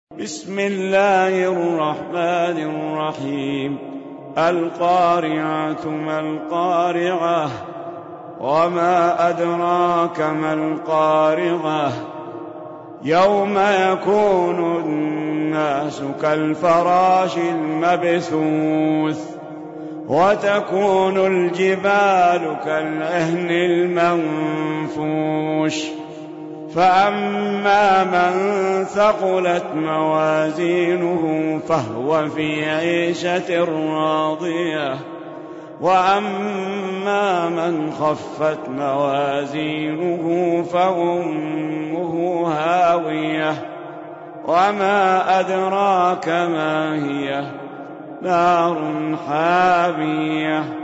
بسم الله الرحمن الرحيم. القارعة ما القارعة، وما أدراك ما القارعة. يوم يكون الناس كالفراش المبثوث، وتكون الجبال كالعهن المنفوش. فأما من ثقلت موازينه فهو في عيشة راضية، وأما من خفت موازينه فأمه هاوية. وما أدراك ما هي، نار حامية.